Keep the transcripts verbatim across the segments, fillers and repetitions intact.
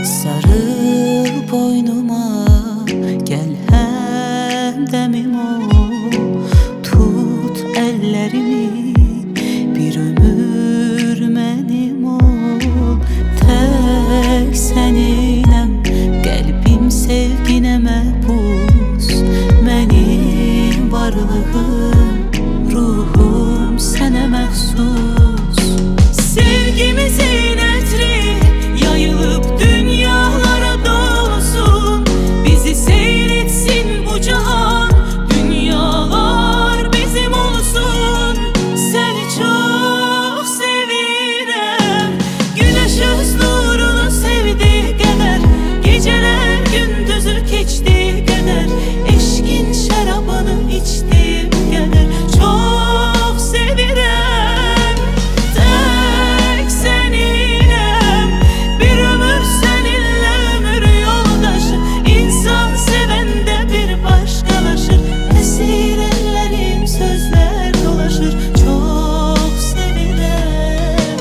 Sarıl boynuma, gel hem demim ol. Tut ellerimi, bir ömür mənim ol. Tek seninəm, qəlbim sevginə məhbus. Mənim varlığım, ruhum sənə məxsus. Sevgimizin ətri yayılıp dünyalara dolsun. Bizi seyretsin bu cahan, dünyalar bizim olsun. Seni çok sevirəm, güneş öz nurunu sevdiği kadar, geceler gündüzü keçtiği kadar, eşkin şarabını içtiğim kadar çok sevirəm. Tek seninəm, bir ömür seninle ömür yoldaşı. İnsan sevende bir başkalaşır, esir ellerim sözler dolaşır. Çok sevirəm.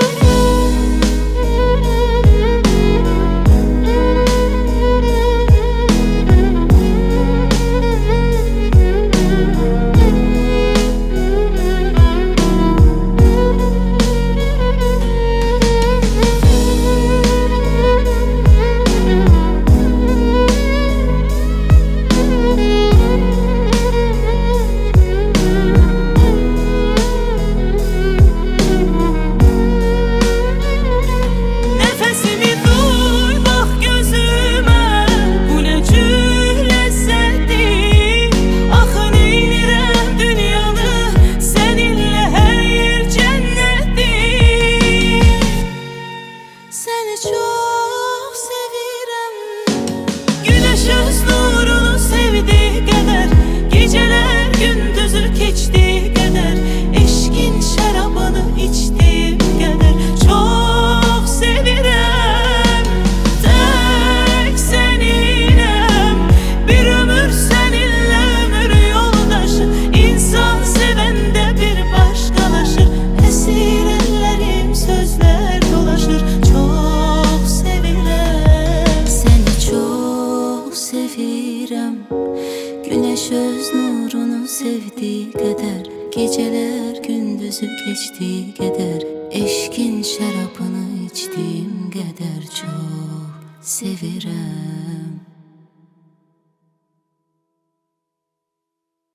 Nefesimi duy, bak gözüme, bu ne cür lezzetli. Axı neylirəm dünyanı, seninle her yer cennetli. Seni çok sevirəm. Güneş öz nurunu sevdiği kadar, geceler gündüzü keçtiği kadar, eşkin şarabını içtiğim kadar çok sevirəm. Tek seninəm, bir ömür seninle ömür yoldaşı. İnsan sevende bir başkalaşır, esir ellerim sözler dolaşır. Çok sevirəm. Seni çok sevirəm. Güneş öz nurunu sevdiği kadar, geceler gündüzü geçtiği kadar, eşkin şarabını içtiğim kadar çok sevirəm.